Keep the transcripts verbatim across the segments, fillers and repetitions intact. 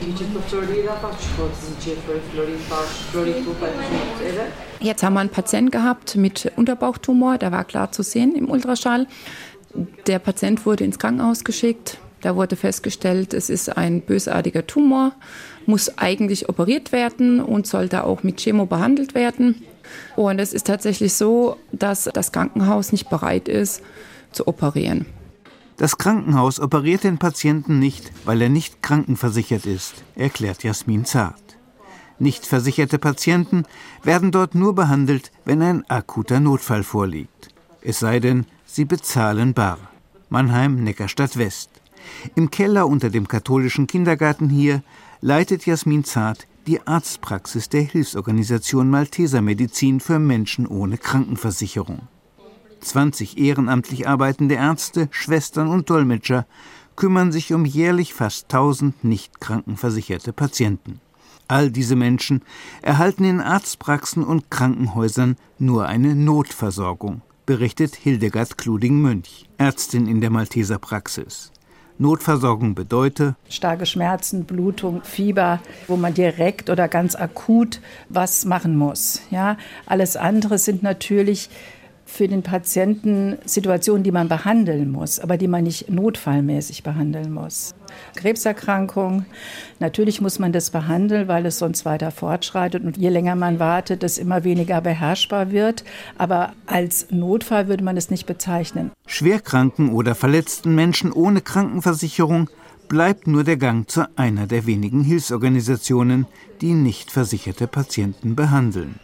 Jetzt haben wir einen Patienten gehabt mit Unterbauchtumor, der war klar zu sehen im Ultraschall. Der Patient wurde ins Krankenhaus geschickt. Da wurde festgestellt, es ist ein bösartiger Tumor, muss eigentlich operiert werden und sollte auch mit Chemo behandelt werden. Und es ist tatsächlich so, dass das Krankenhaus nicht bereit ist, zu operieren. Das Krankenhaus operiert den Patienten nicht, weil er nicht krankenversichert ist, erklärt Jasmin Zart. Nicht versicherte Patienten werden dort nur behandelt, wenn ein akuter Notfall vorliegt. Es sei denn, sie bezahlen bar. Mannheim-Neckarstadt-West. Im Keller unter dem katholischen Kindergarten hier leitet Jasmin Zart die Arztpraxis der Hilfsorganisation Malteser Medizin für Menschen ohne Krankenversicherung. zwanzig ehrenamtlich arbeitende Ärzte, Schwestern und Dolmetscher kümmern sich um jährlich fast tausend nicht krankenversicherte Patienten. All diese Menschen erhalten in Arztpraxen und Krankenhäusern nur eine Notversorgung, berichtet Hildegard Kluding-Mönch, Ärztin in der Malteser Praxis. Notversorgung bedeutet starke Schmerzen, Blutung, Fieber, wo man direkt oder ganz akut was machen muss. Ja, alles andere sind natürlich für den Patienten Situationen, die man behandeln muss, aber die man nicht notfallmäßig behandeln muss. Krebserkrankung, natürlich muss man das behandeln, weil es sonst weiter fortschreitet und je länger man wartet, es immer weniger beherrschbar wird. Aber als Notfall würde man es nicht bezeichnen. Schwerkranken oder verletzten Menschen ohne Krankenversicherung bleibt nur der Gang zu einer der wenigen Hilfsorganisationen, die nicht versicherte Patienten behandeln.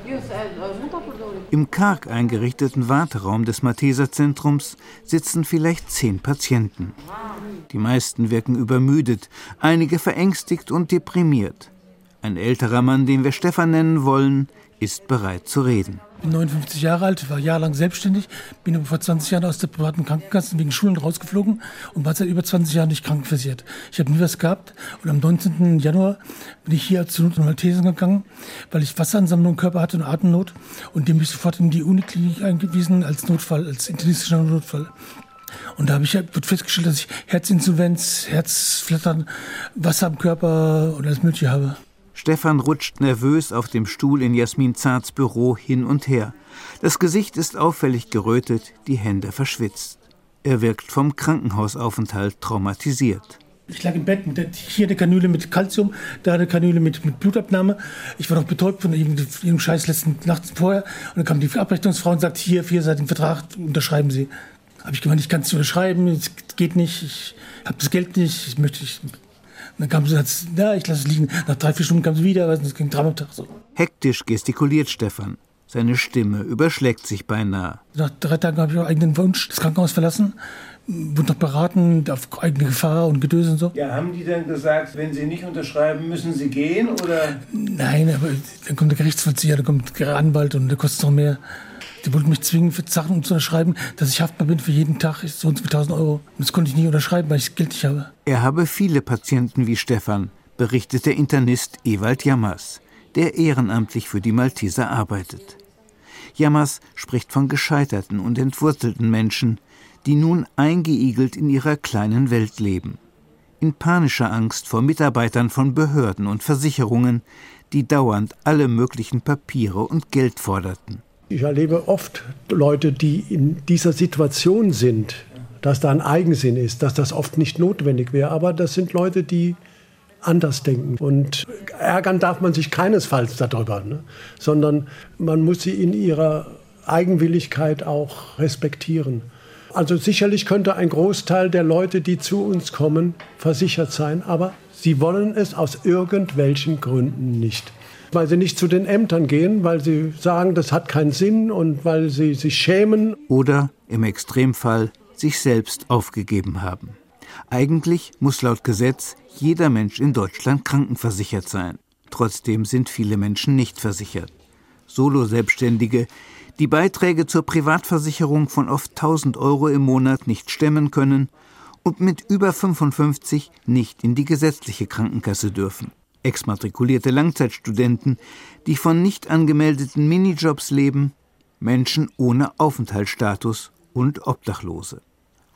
Im karg eingerichteten Warteraum des Malteser Zentrums sitzen vielleicht zehn Patienten. Die meisten wirken übermüdet, einige verängstigt und deprimiert. Ein älterer Mann, den wir Stefan nennen wollen, ist bereit zu reden. Ich bin neunundfünfzig Jahre alt, war jahrelang selbstständig, bin aber vor zwanzig Jahren aus der privaten Krankenkasse wegen Schulen rausgeflogen und war seit über zwanzig Jahren nicht krankenversichert. Ich habe nie was gehabt und am neunzehnten Januar bin ich hier zu Maltesern gegangen, weil ich Wasseransammlung im Körper hatte und Atemnot und dem bin ich sofort in die Uniklinik eingewiesen als Notfall, als internistischer Notfall. Und da habe ich wird festgestellt, dass ich Herzinsuffenz, Herzflattern, Wasser am Körper und alles Mögliche habe. Stefan rutscht nervös auf dem Stuhl in Jasmin Zarts Büro hin und her. Das Gesicht ist auffällig gerötet, die Hände verschwitzt. Er wirkt vom Krankenhausaufenthalt traumatisiert. Ich lag im Bett, mit der, hier eine Kanüle mit Kalzium, da eine Kanüle mit, mit Blutabnahme. Ich war noch betäubt von irgendeinem Scheiß letzten Nacht vorher. Und dann kam die Abrechnungsfrau und sagt, hier, vierseitigen Vertrag, unterschreiben Sie. Habe ich gemeint, ich kann es nicht unterschreiben, es geht nicht, ich habe das Geld nicht, ich möchte nicht. Dann kam sie, ja, ich lasse es liegen. Nach drei, vier Stunden kam sie wieder, es ging dreimal am Tag so. Hektisch gestikuliert Stefan. Seine Stimme überschlägt sich beinahe. Nach drei Tagen habe ich auch eigenen Wunsch das Krankenhaus verlassen. Wurde noch beraten, auf eigene Gefahr und Gedöse und so. Ja, haben die dann gesagt, wenn Sie nicht unterschreiben, müssen Sie gehen, oder? Nein, aber dann kommt der Gerichtsvollzieher, dann kommt der Anwalt und der kostet noch mehr. Die wollten mich zwingen, für Sachen um zu unterschreiben, dass ich haftbar bin für jeden Tag, so und so tausend Euro. Und das konnte ich nicht unterschreiben, weil ich das Geld nicht habe. Er habe viele Patienten wie Stefan, berichtet der Internist Ewald Jammers, der ehrenamtlich für die Malteser arbeitet. Jammers spricht von gescheiterten und entwurzelten Menschen, die nun eingeigelt in ihrer kleinen Welt leben. In panischer Angst vor Mitarbeitern von Behörden und Versicherungen, die dauernd alle möglichen Papiere und Geld forderten. Ich erlebe oft Leute, die in dieser Situation sind, dass da ein Eigensinn ist, dass das oft nicht notwendig wäre. Aber das sind Leute, die anders denken. Und ärgern darf man sich keinesfalls darüber, ne? Sondern man muss sie in ihrer Eigenwilligkeit auch respektieren. Also sicherlich könnte ein Großteil der Leute, die zu uns kommen, versichert sein. Aber sie wollen es aus irgendwelchen Gründen nicht. Weil sie nicht zu den Ämtern gehen, weil sie sagen, das hat keinen Sinn und weil sie sich schämen. Oder im Extremfall sich selbst aufgegeben haben. Eigentlich muss laut Gesetz jeder Mensch in Deutschland krankenversichert sein. Trotzdem sind viele Menschen nicht versichert. Solo-Selbstständige, die Beiträge zur Privatversicherung von oft tausend Euro im Monat nicht stemmen können und mit über fünfundfünfzig nicht in die gesetzliche Krankenkasse dürfen. Exmatrikulierte Langzeitstudenten, die von nicht angemeldeten Minijobs leben, Menschen ohne Aufenthaltsstatus und Obdachlose.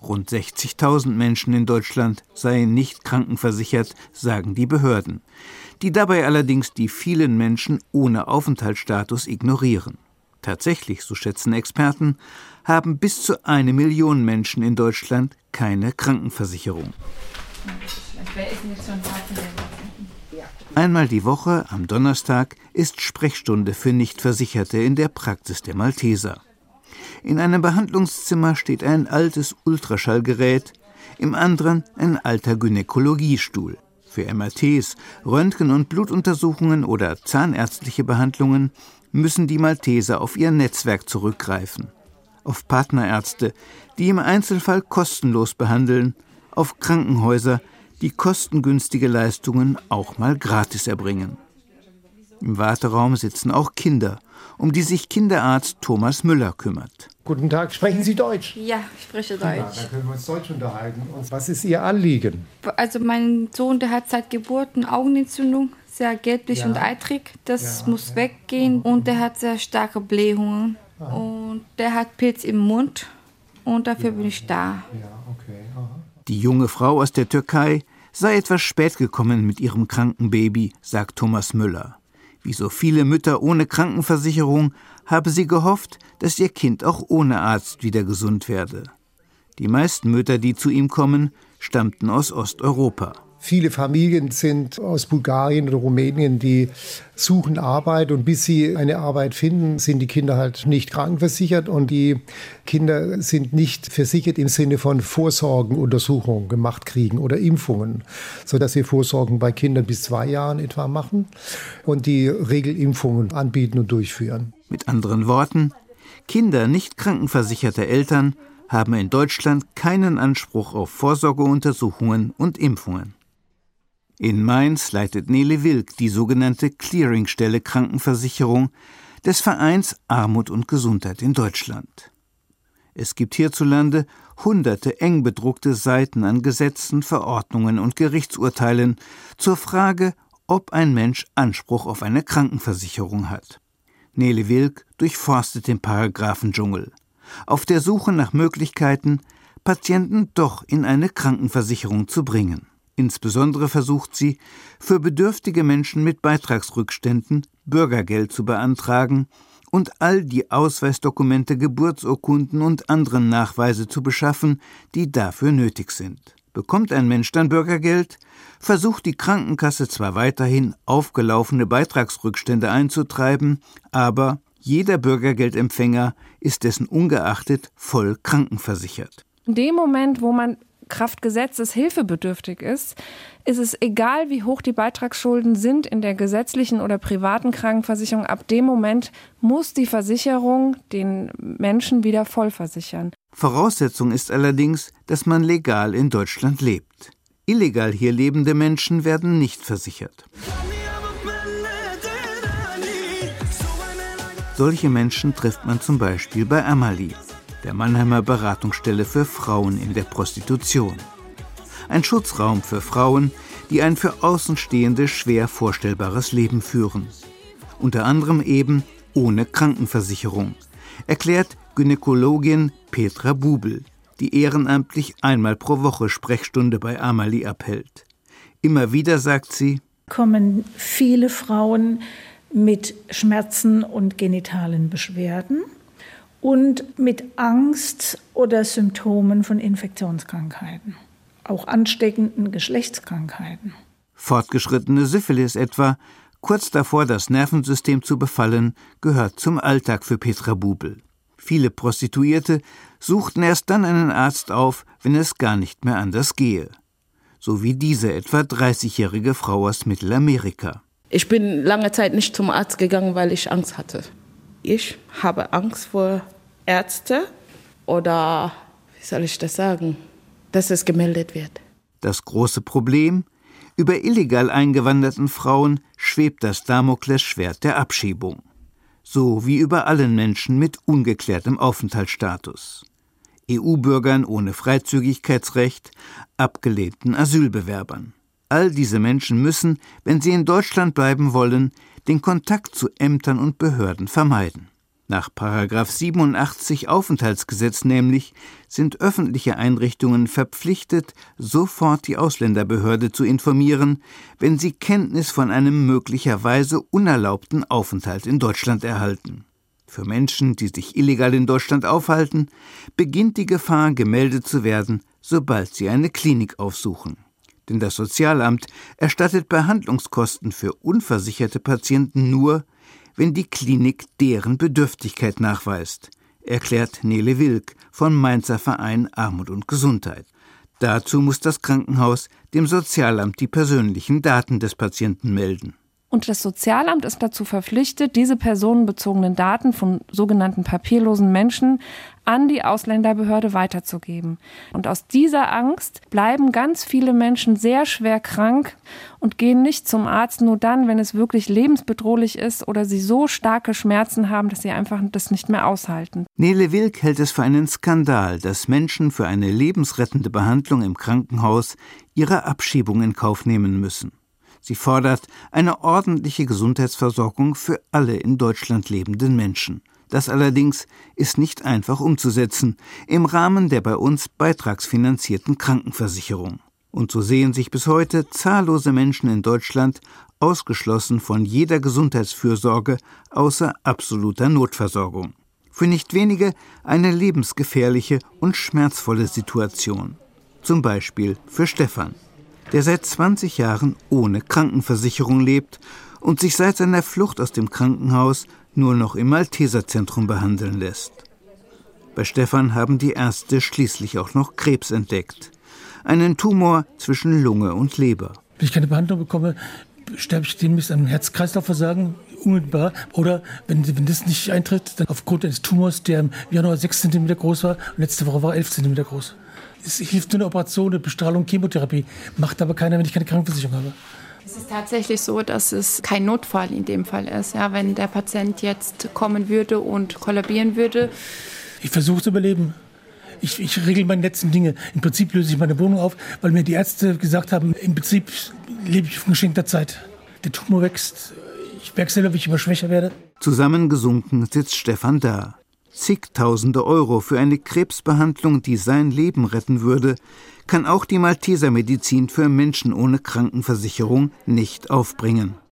Rund sechzigtausend Menschen in Deutschland seien nicht krankenversichert, sagen die Behörden, die dabei allerdings die vielen Menschen ohne Aufenthaltsstatus ignorieren. Tatsächlich, so schätzen Experten, haben bis zu eine Million Menschen in Deutschland keine Krankenversicherung. Einmal die Woche, am Donnerstag, ist Sprechstunde für Nichtversicherte in der Praxis der Malteser. In einem Behandlungszimmer steht ein altes Ultraschallgerät, im anderen ein alter Gynäkologiestuhl. Für M R Ts, Röntgen- und Blutuntersuchungen oder zahnärztliche Behandlungen müssen die Malteser auf ihr Netzwerk zurückgreifen. Auf Partnerärzte, die im Einzelfall kostenlos behandeln, auf Krankenhäuser, die kostengünstige Leistungen auch mal gratis erbringen. Im Warteraum sitzen auch Kinder, um die sich Kinderarzt Thomas Müller kümmert. Guten Tag, sprechen Sie Deutsch? Ja, ich spreche Deutsch. Ja, dann können wir uns Deutsch unterhalten. Und was ist Ihr Anliegen? Also mein Sohn, der hat seit Geburt eine Augenentzündung, sehr gelblich ja. und eitrig. Das ja, muss ja. weggehen. Und der hat sehr starke Blähungen. Aha. Und der hat Pilz im Mund. Und dafür ja. bin ich da. Ja, okay. Aha. Die junge Frau aus der Türkei sei etwas spät gekommen mit ihrem kranken Baby, sagt Thomas Müller. Wie so viele Mütter ohne Krankenversicherung habe sie gehofft, dass ihr Kind auch ohne Arzt wieder gesund werde. Die meisten Mütter, die zu ihm kommen, stammten aus Osteuropa. Viele Familien sind aus Bulgarien oder Rumänien, die suchen Arbeit und bis sie eine Arbeit finden, sind die Kinder halt nicht krankenversichert und die Kinder sind nicht versichert im Sinne von Vorsorgenuntersuchungen gemacht kriegen oder Impfungen, sodass wir Vorsorgen bei Kindern bis zwei Jahren etwa machen und die Regelimpfungen anbieten und durchführen. Mit anderen Worten, Kinder nicht krankenversicherter Eltern haben in Deutschland keinen Anspruch auf Vorsorgeuntersuchungen und Impfungen. In Mainz leitet Nele Wilk die sogenannte Clearingstelle Krankenversicherung des Vereins Armut und Gesundheit in Deutschland. Es gibt hierzulande hunderte eng bedruckte Seiten an Gesetzen, Verordnungen und Gerichtsurteilen zur Frage, ob ein Mensch Anspruch auf eine Krankenversicherung hat. Nele Wilk durchforstet den Paragraphendschungel, auf der Suche nach Möglichkeiten, Patienten doch in eine Krankenversicherung zu bringen. Insbesondere versucht sie, für bedürftige Menschen mit Beitragsrückständen Bürgergeld zu beantragen und all die Ausweisdokumente, Geburtsurkunden und anderen Nachweise zu beschaffen, die dafür nötig sind. Bekommt ein Mensch dann Bürgergeld, versucht die Krankenkasse zwar weiterhin, aufgelaufene Beitragsrückstände einzutreiben, aber jeder Bürgergeldempfänger ist dessen ungeachtet voll krankenversichert. In dem Moment, wo man Kraft Gesetzes hilfebedürftig ist, ist es egal, wie hoch die Beitragsschulden sind in der gesetzlichen oder privaten Krankenversicherung. Ab dem Moment muss die Versicherung den Menschen wieder vollversichern. Voraussetzung ist allerdings, dass man legal in Deutschland lebt. Illegal hier lebende Menschen werden nicht versichert. Solche Menschen trifft man zum Beispiel bei Amalie, der Mannheimer Beratungsstelle für Frauen in der Prostitution. Ein Schutzraum für Frauen, die ein für Außenstehende schwer vorstellbares Leben führen. Unter anderem eben ohne Krankenversicherung, erklärt Gynäkologin Petra Bubel, die ehrenamtlich einmal pro Woche Sprechstunde bei Amalie abhält. Immer wieder, sagt sie, kommen viele Frauen mit Schmerzen und genitalen Beschwerden und mit Angst oder Symptomen von Infektionskrankheiten, auch ansteckenden Geschlechtskrankheiten. Fortgeschrittene Syphilis etwa, kurz davor das Nervensystem zu befallen, gehört zum Alltag für Petra Bubel. Viele Prostituierte suchten erst dann einen Arzt auf, wenn es gar nicht mehr anders gehe. So wie diese etwa dreißigjährige Frau aus Mittelamerika. Ich bin lange Zeit nicht zum Arzt gegangen, weil ich Angst hatte. Ich habe Angst vor Ärzten oder, wie soll ich das sagen, dass es gemeldet wird. Das große Problem? Über illegal eingewanderten Frauen schwebt das Damoklesschwert der Abschiebung. So wie über allen Menschen mit ungeklärtem Aufenthaltsstatus. E U-Bürgern ohne Freizügigkeitsrecht, abgelehnten Asylbewerbern. All diese Menschen müssen, wenn sie in Deutschland bleiben wollen, den Kontakt zu Ämtern und Behörden vermeiden. Nach Paragraph siebenundachtzig Aufenthaltsgesetz nämlich sind öffentliche Einrichtungen verpflichtet, sofort die Ausländerbehörde zu informieren, wenn sie Kenntnis von einem möglicherweise unerlaubten Aufenthalt in Deutschland erhalten. Für Menschen, die sich illegal in Deutschland aufhalten, beginnt die Gefahr, gemeldet zu werden, sobald sie eine Klinik aufsuchen. Denn das Sozialamt erstattet Behandlungskosten für unversicherte Patienten nur, wenn die Klinik deren Bedürftigkeit nachweist, erklärt Nele Wilk vom Mainzer Verein Armut und Gesundheit. Dazu muss das Krankenhaus dem Sozialamt die persönlichen Daten des Patienten melden. Und das Sozialamt ist dazu verpflichtet, diese personenbezogenen Daten von sogenannten papierlosen Menschen an die Ausländerbehörde weiterzugeben. Und aus dieser Angst bleiben ganz viele Menschen sehr schwer krank und gehen nicht zum Arzt nur dann, wenn es wirklich lebensbedrohlich ist oder sie so starke Schmerzen haben, dass sie einfach das nicht mehr aushalten. Nele Wilk hält es für einen Skandal, dass Menschen für eine lebensrettende Behandlung im Krankenhaus ihre Abschiebung in Kauf nehmen müssen. Sie fordert eine ordentliche Gesundheitsversorgung für alle in Deutschland lebenden Menschen. Das allerdings ist nicht einfach umzusetzen im Rahmen der bei uns beitragsfinanzierten Krankenversicherung. Und so sehen sich bis heute zahllose Menschen in Deutschland ausgeschlossen von jeder Gesundheitsfürsorge außer absoluter Notversorgung. Für nicht wenige eine lebensgefährliche und schmerzvolle Situation. Zum Beispiel für Stefan, der seit zwanzig Jahren ohne Krankenversicherung lebt und sich seit seiner Flucht aus dem Krankenhaus nur noch im Malteserzentrum behandeln lässt. Bei Stefan haben die Ärzte schließlich auch noch Krebs entdeckt. Einen Tumor zwischen Lunge und Leber. Wenn ich keine Behandlung bekomme, sterbe ich demnächst an einem Herz-Kreislauf-Versagen unmittelbar. Oder wenn, wenn das nicht eintritt, dann aufgrund eines Tumors, der im Januar sechs Zentimeter groß war und letzte Woche war elf Zentimeter groß. Es hilft nur eine Operation, eine Bestrahlung, Chemotherapie. Macht aber keiner, wenn ich keine Krankenversicherung habe. Es ist tatsächlich so, dass es kein Notfall in dem Fall ist. Ja, wenn der Patient jetzt kommen würde und kollabieren würde. Ich versuche zu überleben. Ich, ich regle meine letzten Dinge. Im Prinzip löse ich meine Wohnung auf, weil mir die Ärzte gesagt haben, im Prinzip lebe ich auf geschenkter Zeit. Der Tumor wächst. Ich merke selber, wie ich immer schwächer werde. Zusammengesunken sitzt Stefan da. Zigtausende Euro für eine Krebsbehandlung, die sein Leben retten würde, kann auch die Malteser Medizin für Menschen ohne Krankenversicherung nicht aufbringen.